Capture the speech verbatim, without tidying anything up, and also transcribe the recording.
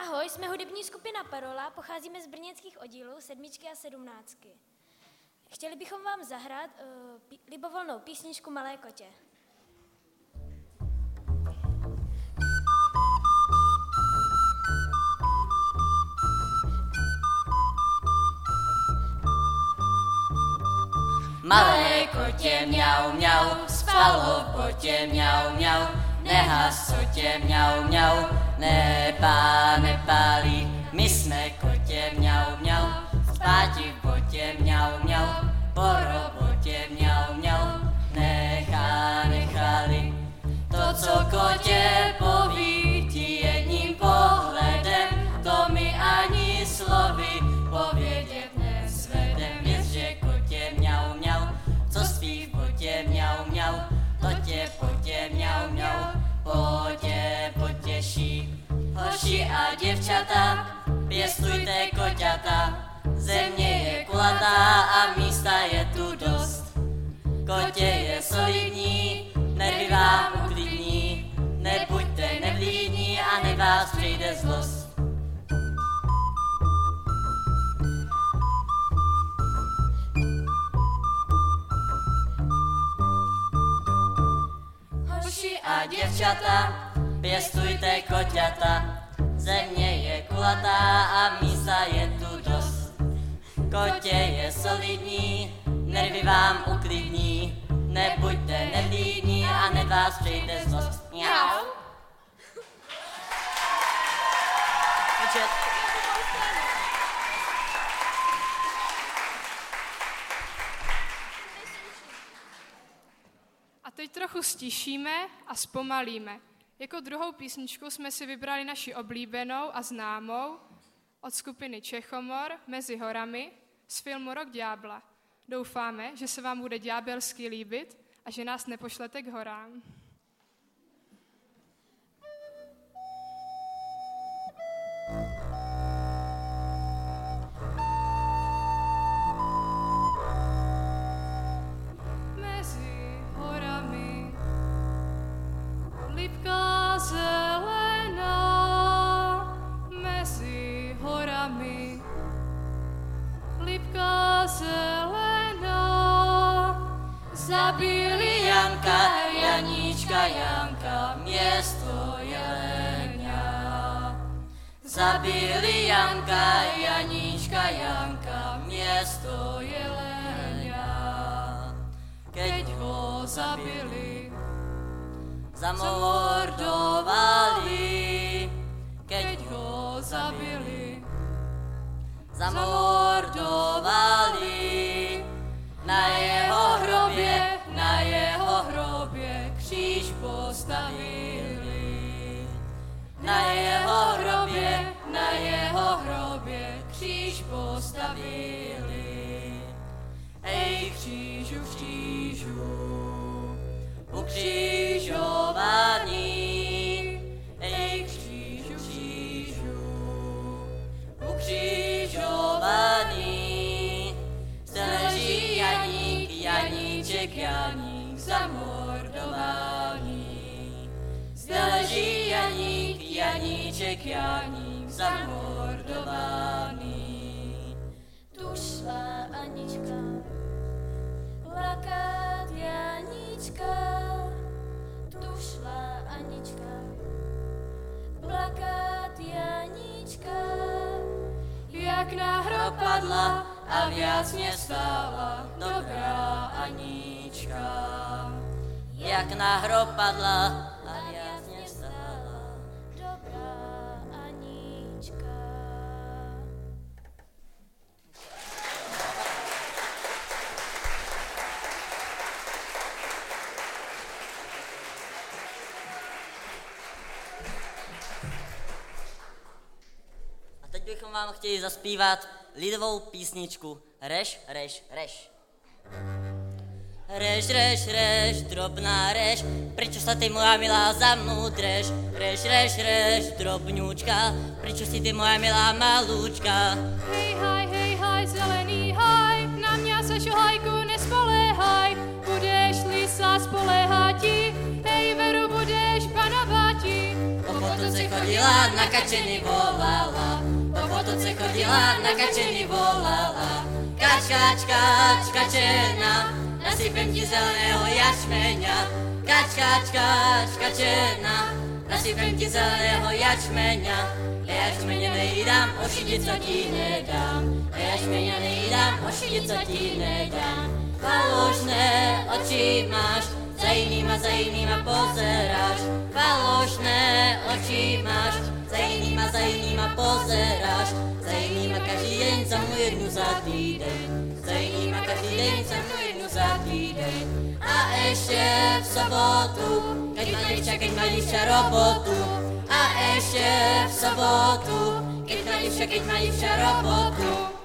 Ahoj, jsme hudební skupina Parola, pocházíme z brněnských oddílů sedmičky a sedmnáctky. Chtěli bychom vám zahrát uh, pí- libovolnou písničku Malé kotě. Malé kotě mňau, mňau, spalo v botě mňau, mňau, nehas kotě mňau, mňau, nepá, nepálí. My jsme kotě mňau, mňau, spáti v botě mňau, mňau, po robotě mňau, mňau, nechá, nechali. To, co kotě poví ti jedním pohledem, to mi ani slovy povědět nesvedem. Věř, že kotě mňau, mňau, co spí v botě mňau, mňau, to tě potě mňau, mňau, potě potěší. Hoši a děvčata, pěstujte koťata, země je kulatá a místa je tu dost. Kotě je solidní, nervy vám uklidní, nebuďte nevlídní a ne vás přijde zlost. Hoši a děvčata, pěstujte koťata, země je kulatá a místa je tu dost. Kotě je solidní, nervy vám uklidní, nebuďte nevlídní a ne vás přijde zlost. Mňau. A teď trochu stišíme a zpomalíme. Jako druhou písničku jsme si vybrali naši oblíbenou a známou od skupiny Čechomor Mezi horami z filmu Rok ďábla. Doufáme, že se vám bude ďábelsky líbit a že nás nepošlete k horám. Mezi horami lipka zelená, mezi horami lipka zelená, Zabili Janka, Janíčka, Janka, město Jelenia. Zabili Janka, Janíčka, Janka, město Jelenia. Keď ho zabili, zamordovali. Keď ho zabili, zamordovali. Na jeho hrobě, na jeho hrobě kříž postavili. Na jeho hrobě, na jeho hrobě kříž postavili. Ej křížu, křížu, ukřižovaný. Ej křížu, křížu, ukřižovaný. Zde leží Janík, Janíček, Janík zamordovaný. Zde leží Janík, Janíček, Janík zamordovaný. Tu šla Anička, plakát Janíčka. Tu šla Anička, plakát Janíčka. Jak na hrob padla a viac nestála dobrá Anička. Jak na hrob padla a viac nestála dobrá Anička. A teď bychom vám chtěli zaspívat lidovou písničku Reš, reš, reš. Reš, reš, reš, drobná reš, prečo sa ty moja milá za mnou dreš? Reš, reš, reš, drobňúčka, prečo si ty moja milá malúčka? Hej, haj, hej, haj, zelený haj, na mňa sa šohajku nespoléhaj, budeš-li sa spoléhať, hej, veru budeš panovať. Po potoce choď chodila, na kačeny volala. Po potoce chodila, na kačeny volala. Kač, kač, kač, kačena, nasypem ti zeleného jačmeňa. Kač, kač, kač, kačena, nasypem ti zeleného jačmeňa. Jačmeňa nejdám, ošidiť co ti nedám. Jačmeňa nejdám, ošidiť co ti nedám. Falošné oči máš, za inýma, za inýma pozeráš. Falošné oči máš, za inýma, za inýma pozeráš. Za inýma každý deň, za mnou jednu za týdeň. Za inýma každý deň, za mnou jednu za týdeň. A ešte v sobotu, keď má dievča, keď má dievča robotu. A ešte v sobotu, keď má dievča, keď má dievča robotu.